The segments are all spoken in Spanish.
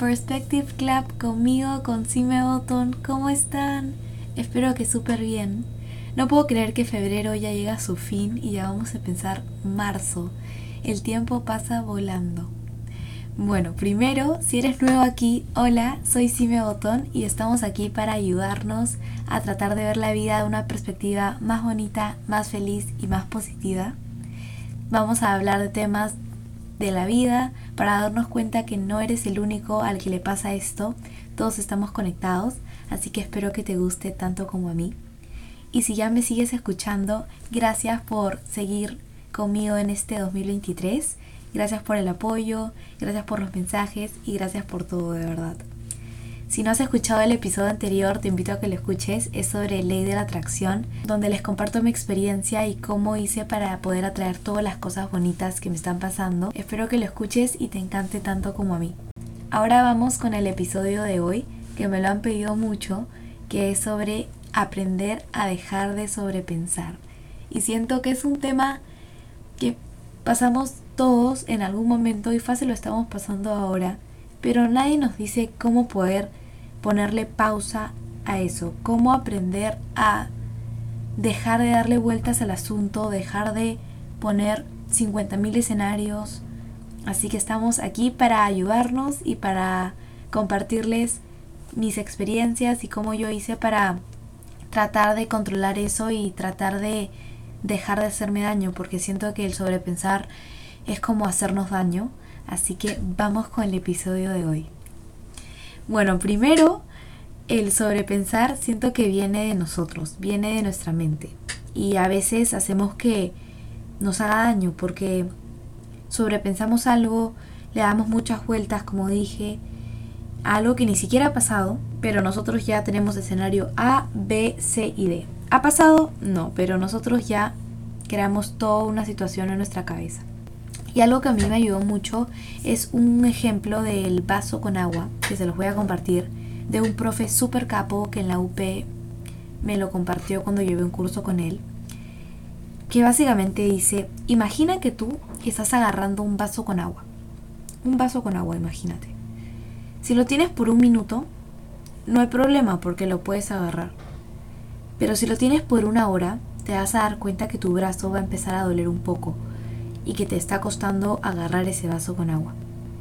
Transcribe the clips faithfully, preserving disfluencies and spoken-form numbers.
Perspective Club conmigo, con Sime Botón. ¿Cómo están? Espero que súper bien. No puedo creer que febrero ya llega a su fin y ya vamos a pensar marzo. El tiempo pasa volando. Bueno, primero, si eres nuevo aquí, hola, soy Sime Botón y estamos aquí para ayudarnos a tratar de ver la vida de una perspectiva más bonita, más feliz y más positiva. Vamos a hablar de temas de la vida para darnos cuenta que no eres el único al que le pasa esto. Todos estamos conectados, así que espero que te guste tanto como a mí. Y si ya me sigues escuchando, gracias por seguir conmigo en este dos mil veintitrés. Gracias por el apoyo, gracias por los mensajes y gracias por todo, de verdad. Si no has escuchado el episodio anterior, te invito a que lo escuches. Es sobre ley de la atracción, donde les comparto mi experiencia y cómo hice para poder atraer todas las cosas bonitas que me están pasando. Espero que lo escuches y te encante tanto como a mí. Ahora vamos con el episodio de hoy, que me lo han pedido mucho, que es sobre aprender a dejar de sobrepensar. Y siento que es un tema que pasamos todos en algún momento y fácil lo estamos pasando ahora, pero nadie nos dice cómo poder ponerle pausa a eso, cómo aprender a dejar de darle vueltas al asunto, dejar de poner cincuenta mil escenarios. Así que estamos aquí para ayudarnos y para compartirles mis experiencias y cómo yo hice para tratar de controlar eso y tratar de dejar de hacerme daño, porque siento que el sobrepensar es como hacernos daño. Así que vamos con el episodio de hoy. Bueno, primero, el sobrepensar siento que viene de nosotros, viene de nuestra mente. Y a veces hacemos que nos haga daño porque sobrepensamos algo, le damos muchas vueltas, como dije, a algo que ni siquiera ha pasado, pero nosotros ya tenemos escenario A, B, C y D. ¿Ha pasado? No, pero nosotros ya creamos toda una situación en nuestra cabeza. Y algo que a mí me ayudó mucho es un ejemplo del vaso con agua, que se los voy a compartir, de un profe súper capo que en la U P me lo compartió cuando llevé un curso con él, que básicamente dice: imagina que tú estás agarrando un vaso con agua. Un vaso con agua, imagínate. Si lo tienes por un minuto, no hay problema porque lo puedes agarrar. Pero si lo tienes por una hora, te vas a dar cuenta que tu brazo va a empezar a doler un poco y que te está costando agarrar ese vaso con agua.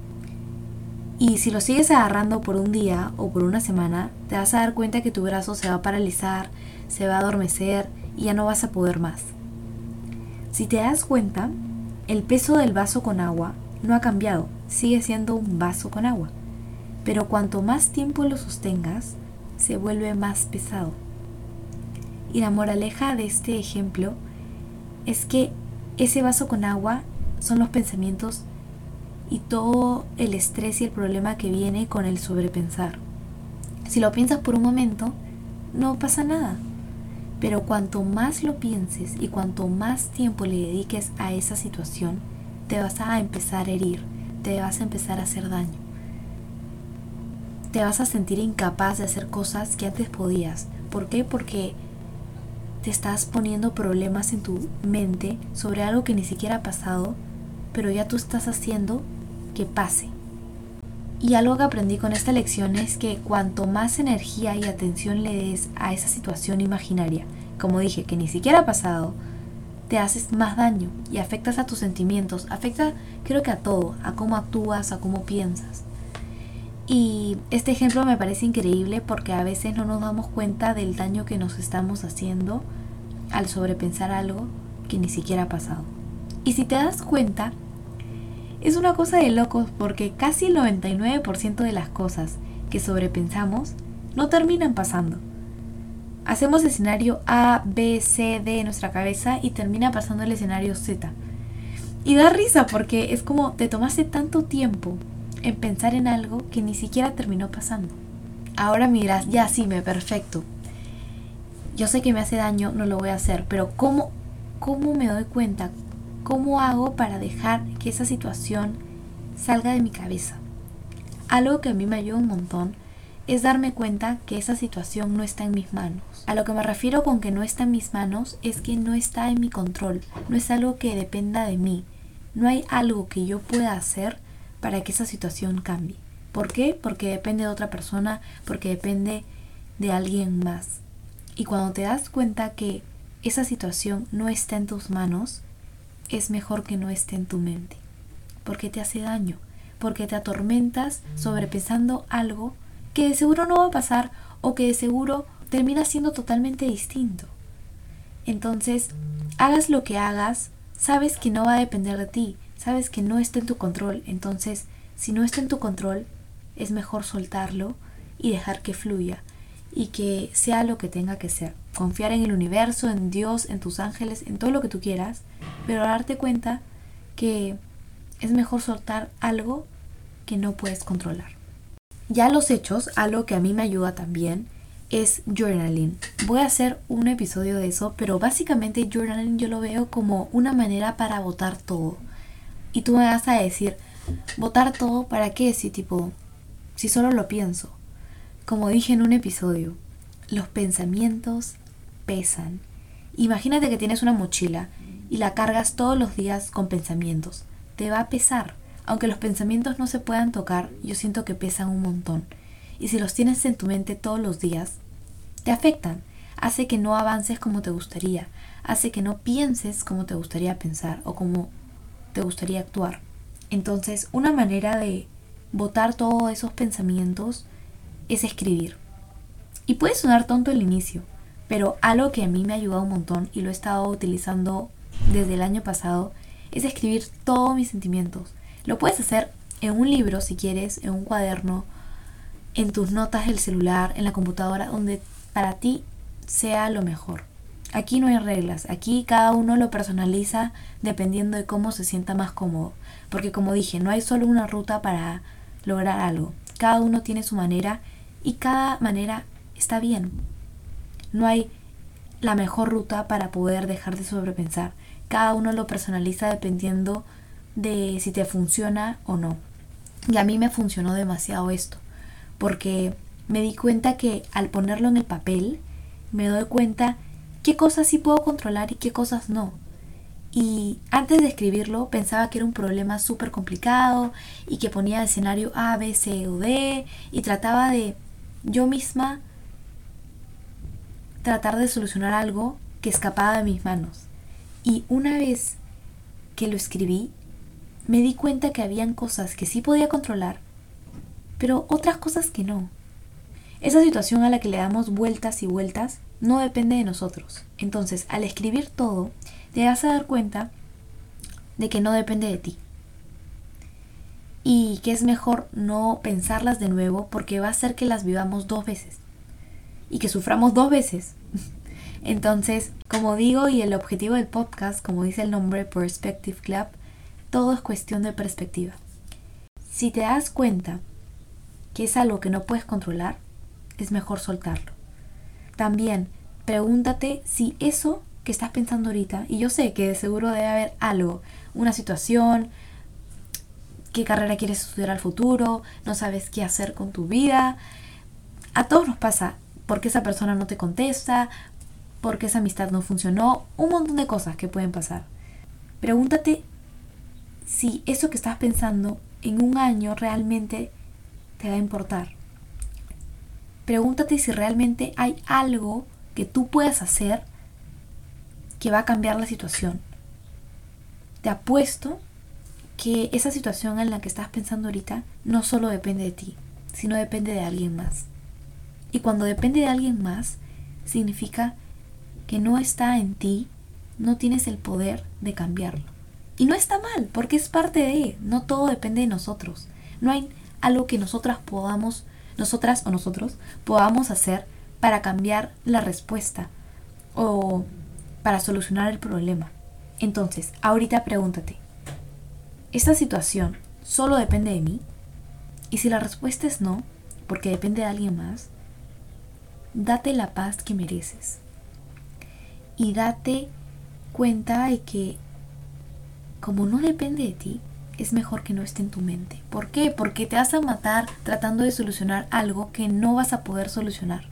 Y si lo sigues agarrando por un día o por una semana, te vas a dar cuenta que tu brazo se va a paralizar, se va a adormecer y ya no vas a poder más. Si te das cuenta, el peso del vaso con agua no ha cambiado, sigue siendo un vaso con agua. Pero cuanto más tiempo lo sostengas, se vuelve más pesado. Y la moraleja de este ejemplo es que ese vaso con agua son los pensamientos y todo el estrés y el problema que viene con el sobrepensar. Si lo piensas por un momento, no pasa nada. Pero cuanto más lo pienses y cuanto más tiempo le dediques a esa situación, te vas a empezar a herir, te vas a empezar a hacer daño. Te vas a sentir incapaz de hacer cosas que antes podías. ¿Por qué? Porque te estás poniendo problemas en tu mente sobre algo que ni siquiera ha pasado, pero ya tú estás haciendo que pase. Y algo que aprendí con esta lección es que cuanto más energía y atención le des a esa situación imaginaria, como dije, que ni siquiera ha pasado, te haces más daño y afectas a tus sentimientos, afecta creo que a todo, a cómo actúas, a cómo piensas. Y este ejemplo me parece increíble porque a veces no nos damos cuenta del daño que nos estamos haciendo al sobrepensar algo que ni siquiera ha pasado. Y si te das cuenta, es una cosa de locos porque casi el noventa y nueve por ciento de las cosas que sobrepensamos no terminan pasando. Hacemos escenario A, B, C, D en nuestra cabeza y termina pasando el escenario Z. Y da risa porque es como te tomaste tanto tiempo en pensar en algo que ni siquiera terminó pasando. Ahora miras, ya sí, me perfecto. Yo sé que me hace daño, no lo voy a hacer, pero ¿cómo, cómo me doy cuenta? ¿Cómo hago para dejar que esa situación salga de mi cabeza? Algo que a mí me ayuda un montón es darme cuenta que esa situación no está en mis manos. A lo que me refiero con que no está en mis manos es que no está en mi control, no es algo que dependa de mí. No hay algo que yo pueda hacer para que esa situación cambie. ¿Por qué? Porque depende de otra persona, porque depende de alguien más. Y cuando te das cuenta que esa situación no está en tus manos, es mejor que no esté en tu mente, porque te hace daño, porque te atormentas sobrepensando algo que de seguro no va a pasar o que de seguro termina siendo totalmente distinto. Entonces, hagas lo que hagas, sabes que no va a depender de ti, sabes que no está en tu control. Entonces, si no está en tu control, es mejor soltarlo y dejar que fluya y que sea lo que tenga que ser. Confiar en el universo, en Dios, en tus ángeles, en todo lo que tú quieras, pero darte cuenta que es mejor soltar algo que no puedes controlar. Ya los hechos, algo que a mí me ayuda también, es journaling. Voy a hacer un episodio de eso, pero básicamente journaling yo lo veo como una manera para botar todo. Y tú me vas a decir, ¿botar todo para qué? Si tipo, si solo lo pienso. Como dije en un episodio, los pensamientos pesan. Imagínate que tienes una mochila y la cargas todos los días con pensamientos. Te va a pesar. Aunque los pensamientos no se puedan tocar, yo siento que pesan un montón. Y si los tienes en tu mente todos los días, te afectan. Hace que no avances como te gustaría. Hace que no pienses como te gustaría pensar o como te gustaría actuar. Entonces, una manera de botar todos esos pensamientos es escribir. Y puede sonar tonto al inicio, pero algo que a mí me ha ayudado un montón y lo he estado utilizando desde el año pasado es escribir todos mis sentimientos. Lo puedes hacer en un libro si quieres, en un cuaderno, en tus notas del celular, en la computadora, donde para ti sea lo mejor. Aquí no hay reglas, aquí cada uno lo personaliza dependiendo de cómo se sienta más cómodo. Porque como dije, no hay solo una ruta para lograr algo. Cada uno tiene su manera y cada manera está bien. No hay la mejor ruta para poder dejar de sobrepensar. Cada uno lo personaliza dependiendo de si te funciona o no. Y a mí me funcionó demasiado esto, porque me di cuenta que al ponerlo en el papel, me doy cuenta qué cosas sí puedo controlar y qué cosas no. Y antes de escribirlo pensaba que era un problema súper complicado y que ponía el escenario A, B, C o D y trataba de yo misma tratar de solucionar algo que escapaba de mis manos. Y una vez que lo escribí, me di cuenta que habían cosas que sí podía controlar, pero otras cosas que no. Esa situación a la que le damos vueltas y vueltas no depende de nosotros. Entonces, al escribir todo, te vas a dar cuenta de que no depende de ti. Y que es mejor no pensarlas de nuevo porque va a hacer que las vivamos dos veces. Y que suframos dos veces. Entonces, como digo, y el objetivo del podcast, como dice el nombre Perspective Club, todo es cuestión de perspectiva. Si te das cuenta que es algo que no puedes controlar, es mejor soltarlo. También, pregúntate si eso que estás pensando ahorita, y yo sé que de seguro debe haber algo, una situación, qué carrera quieres estudiar al futuro, no sabes qué hacer con tu vida. A todos nos pasa, porque esa persona no te contesta, porque esa amistad no funcionó, un montón de cosas que pueden pasar. Pregúntate si eso que estás pensando en un año realmente te va a importar. Pregúntate si realmente hay algo que tú puedas hacer que va a cambiar la situación. Te apuesto que esa situación en la que estás pensando ahorita no solo depende de ti, sino depende de alguien más. Y cuando depende de alguien más, significa que no está en ti, no tienes el poder de cambiarlo. Y no está mal, porque es parte de, no todo depende de nosotros. No hay algo que nosotras podamos, nosotras o nosotros, podamos hacer para cambiar la respuesta o para solucionar el problema. Entonces, ahorita pregúntate, ¿esta situación solo depende de mí? Y si la respuesta es no, porque depende de alguien más, date la paz que mereces. Y date cuenta de que como no depende de ti, es mejor que no esté en tu mente. ¿Por qué? Porque te vas a matar tratando de solucionar algo que no vas a poder solucionar.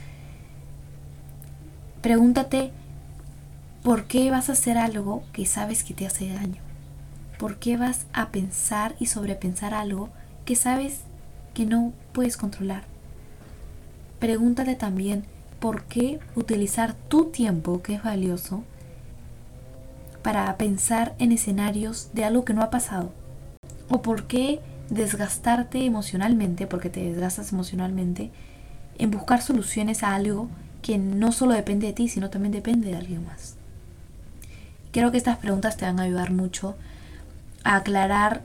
Pregúntate, ¿por qué vas a hacer algo que sabes que te hace daño? ¿Por qué vas a pensar y sobrepensar algo que sabes que no puedes controlar. Pregúntate también por qué utilizar tu tiempo, que es valioso, para pensar en escenarios de algo que no ha pasado. O por qué desgastarte emocionalmente, porque te desgastas emocionalmente, en buscar soluciones a algo que no solo depende de ti, sino también depende de alguien más. Creo que estas preguntas te van a ayudar mucho a aclarar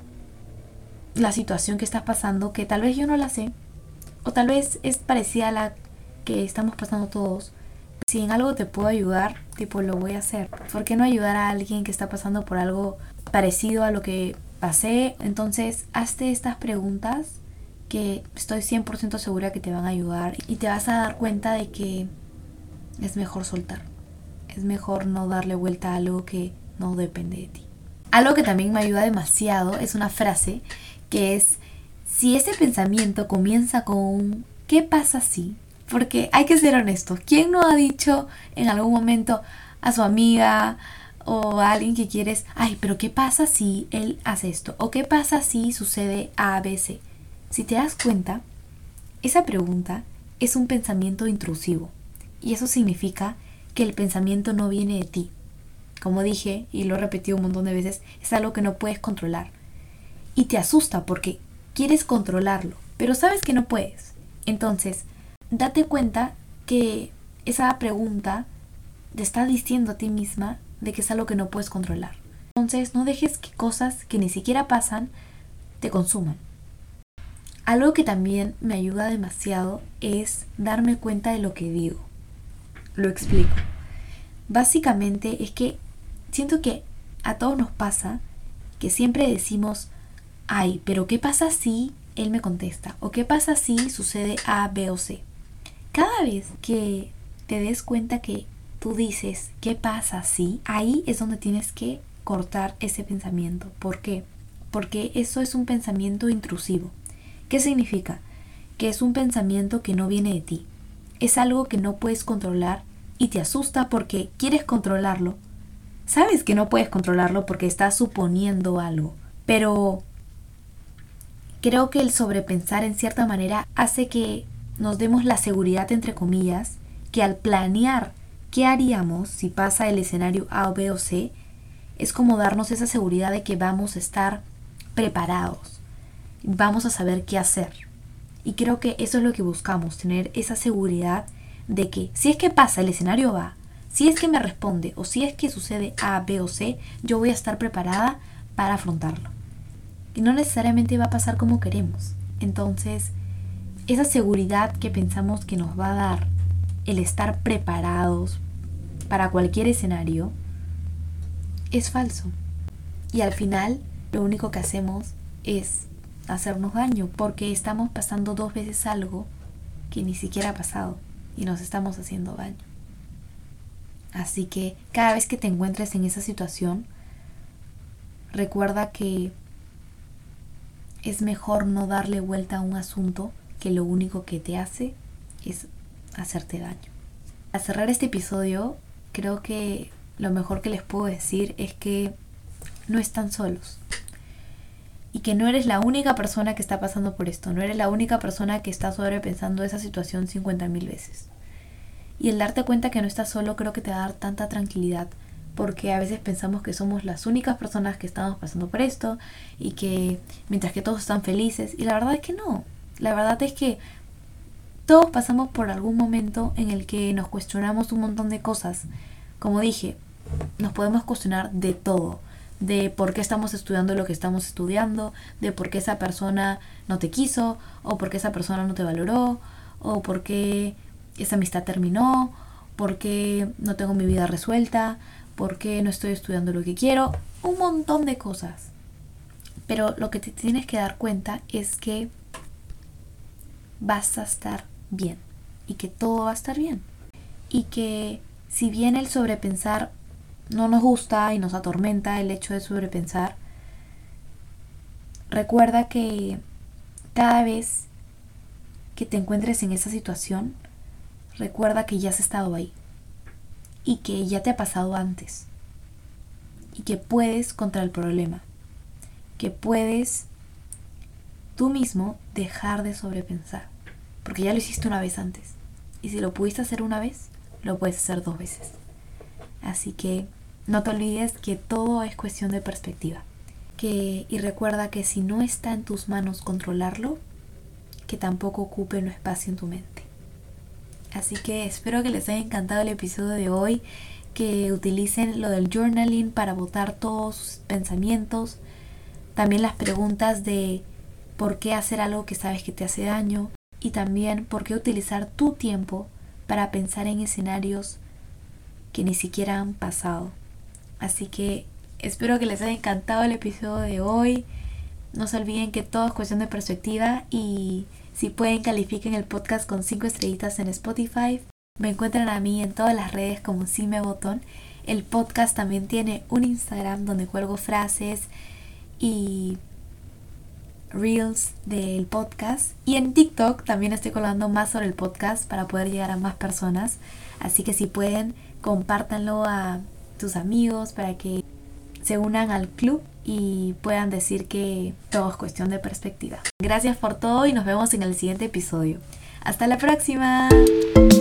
la situación que estás pasando, que tal vez yo no la sé, o tal vez es parecida a la que estamos pasando todos. Si en algo te puedo ayudar, tipo lo voy a hacer. ¿Por qué no ayudar a alguien que está pasando por algo parecido a lo que pasé? Entonces, hazte estas preguntas que estoy cien por ciento segura que te van a ayudar y te vas a dar cuenta de que es mejor soltar. Es mejor no darle vuelta a algo que no depende de ti. Algo que también me ayuda demasiado es una frase que es: si ese pensamiento comienza con un ¿qué pasa si? Porque hay que ser honestos. ¿Quién no ha dicho en algún momento a su amiga o a alguien que quieres, ay, pero qué pasa si él hace esto? ¿O qué pasa si sucede A, B, C? Si te das cuenta, esa pregunta es un pensamiento intrusivo. Y eso significa que el pensamiento no viene de ti. Como dije, y lo he repetido un montón de veces, es algo que no puedes controlar. Y te asusta porque quieres controlarlo, pero sabes que no puedes. Entonces, date cuenta que esa pregunta te está diciendo a ti misma de que es algo que no puedes controlar. Entonces, no dejes que cosas que ni siquiera pasan te consuman. Algo que también me ayuda demasiado es darme cuenta de lo que digo. Lo explico. Básicamente es que siento que a todos nos pasa que siempre decimos, ay, pero ¿qué pasa si él me contesta? ¿O qué pasa si sucede A, B o C? Cada vez que te des cuenta que tú dices, ¿qué pasa si? Ahí es donde tienes que cortar ese pensamiento. ¿Por qué? Porque eso es un pensamiento intrusivo. ¿Qué significa? Que es un pensamiento que no viene de ti. Es algo que no puedes controlar y te asusta porque quieres controlarlo. Sabes que no puedes controlarlo porque estás suponiendo algo. Pero creo que el sobrepensar en cierta manera hace que nos demos la seguridad, entre comillas, que al planear qué haríamos si pasa el escenario A, B o C, es como darnos esa seguridad de que vamos a estar preparados, vamos a saber qué hacer. Y creo que eso es lo que buscamos, tener esa seguridad de que si es que pasa el escenario A, si es que me responde o si es que sucede A, B o C, yo voy a estar preparada para afrontarlo. Y no necesariamente va a pasar como queremos. Entonces, esa seguridad que pensamos que nos va a dar el estar preparados para cualquier escenario es falso. Y al final, lo único que hacemos es hacernos daño porque estamos pasando dos veces algo que ni siquiera ha pasado y nos estamos haciendo daño. Así que cada vez que te encuentres en esa situación, recuerda que es mejor no darle vuelta a un asunto que lo único que te hace es hacerte daño. Para cerrar este episodio, creo que lo mejor que les puedo decir es que no están solos. Y que no eres la única persona que está pasando por esto. No eres la única persona que está sobrepensando esa situación cincuenta mil veces. Y el darte cuenta que no estás solo creo que te va a dar tanta tranquilidad. Porque a veces pensamos que somos las únicas personas que estamos pasando por esto. Y que mientras que todos están felices. Y la verdad es que no. La verdad es que todos pasamos por algún momento en el que nos cuestionamos un montón de cosas. Como dije, nos podemos cuestionar de todo. De por qué estamos estudiando lo que estamos estudiando, de por qué esa persona no te quiso, o por qué esa persona no te valoró, o por qué esa amistad terminó, por qué no tengo mi vida resuelta, por qué no estoy estudiando lo que quiero, un montón de cosas. Pero lo que te tienes que dar cuenta es que vas a estar bien y que todo va a estar bien. Y que si bien el sobrepensar no nos gusta y nos atormenta el hecho de sobrepensar, recuerda que cada vez que te encuentres en esa situación, recuerda que ya has estado ahí y que ya te ha pasado antes y que puedes contra el problema, que puedes tú mismo dejar de sobrepensar, porque ya lo hiciste una vez antes, y si lo pudiste hacer una vez, lo puedes hacer dos veces. Así que no te olvides que todo es cuestión de perspectiva, que, y recuerda que si no está en tus manos controlarlo, que tampoco ocupe un espacio en tu mente. Así que espero que les haya encantado el episodio de hoy, que utilicen lo del journaling para botar todos sus pensamientos, también las preguntas de por qué hacer algo que sabes que te hace daño, y también por qué utilizar tu tiempo para pensar en escenarios que ni siquiera han pasado. Así que espero que les haya encantado el episodio de hoy. No se olviden que todo es cuestión de perspectiva, y si pueden, califiquen el podcast con cinco estrellitas en Spotify. Me encuentran a mí en todas las redes como Sime Botón. El podcast también tiene un Instagram donde cuelgo frases y reels del podcast, y en TikTok también estoy colgando más sobre el podcast para poder llegar a más personas. Así que si pueden, compártanlo a tus amigos para que se unan al club y puedan decir que todo es cuestión de perspectiva. Gracias por todo y nos vemos en el siguiente episodio. ¡Hasta la próxima!